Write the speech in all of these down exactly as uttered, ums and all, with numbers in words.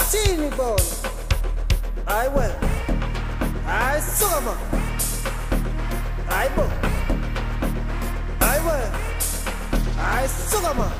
Bathini bona hayi wena hayi suka ma hayi bo hayi wena hayi suka ma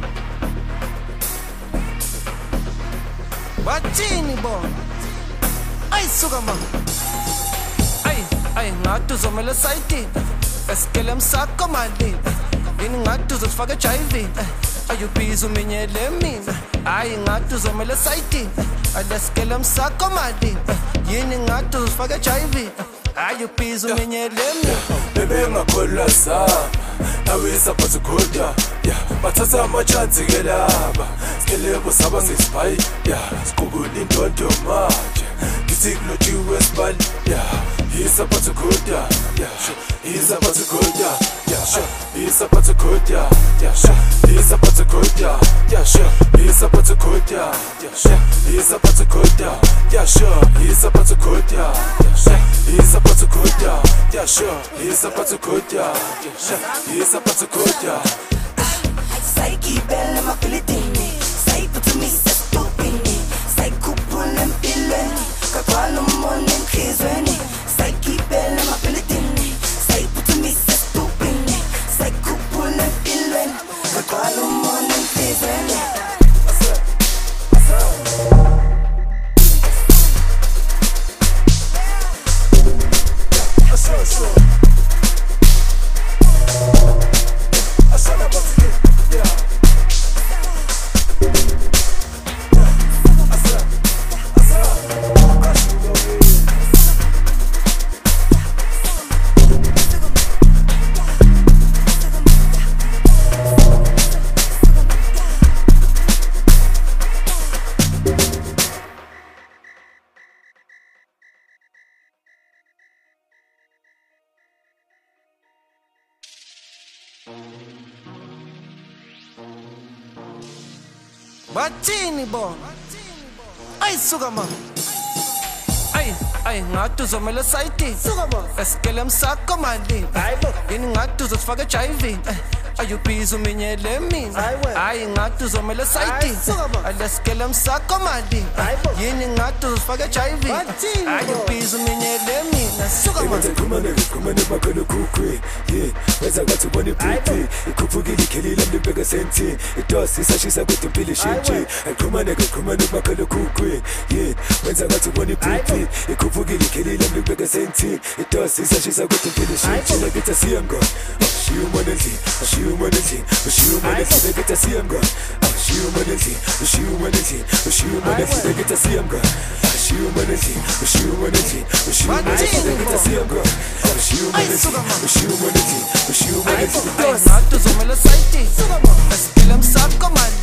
Bathini bona hayi suka ma ay ay ngathi uzomela sayidini esikele msakho mali yini ngathi uzofaka ejayivini ayubhizi uminyele mina hayi ngathi uzomela sayidini alesikele msakho mali yini ngathi uzofaka ejayivini ayubhizi uminyele mina bebe ngakholwa saba nawe saphatha kodwa yeah bathatha amachance ke laba sikelebo saba ngesibhayi yeah sikubula indondo manje ngithi kulotshiwe esibali yeah isaphatha kodwa yeah isaphatha kodwa yeah isaphatha kodwa yeah isaphatha kodwa yeah isaphatha kodwa yeah isaphatha kodwa yeah isaphatha kodwa yeah isaphatha kodwa yeah isaphatha kodwa yeah isaphatha kodwa Saiki belle ma filetini Sai putumi sestupini Sai kupule mpilweni Kakwalo mone mkizweni Saiki belle ma filetini Sai putumi sestupini Sai kupule mpilweni Kakwalo mone mkizweni Bathini bona ay suka ma ay ay ngathi uzomela sayidini suka ma esikele msakho mali hayi bo yini ngathi uzofaka ejayivini ayubhizi uminyele mina hayi ngathi uzomela sayidini alesikele msakho mali yini ngathi uzofaka ejayivini ayubhizi uminyele mina suka ma Kumane kumane bakolo kukwe yeah wenza ngathi ubone pretty ikhuphukile ikhelile mbeka senti idosi sashisa kuthi impilo shintshi kumane kumane bakolo kukwe yeah wenza ngathi ubone pretty ikhuphukile ikhelile mbeka senti idosi sashisa kuthi impilo shintshi ngithi siyanga Humanity, humanity, humanity, they get to see him go. Humanity, humanity, humanity, they get to see him go. Humanity, humanity, humanity, they get to see him go. Humanity, humanity, humanity, ay ngathi uzomela sayidini esikele msakho mali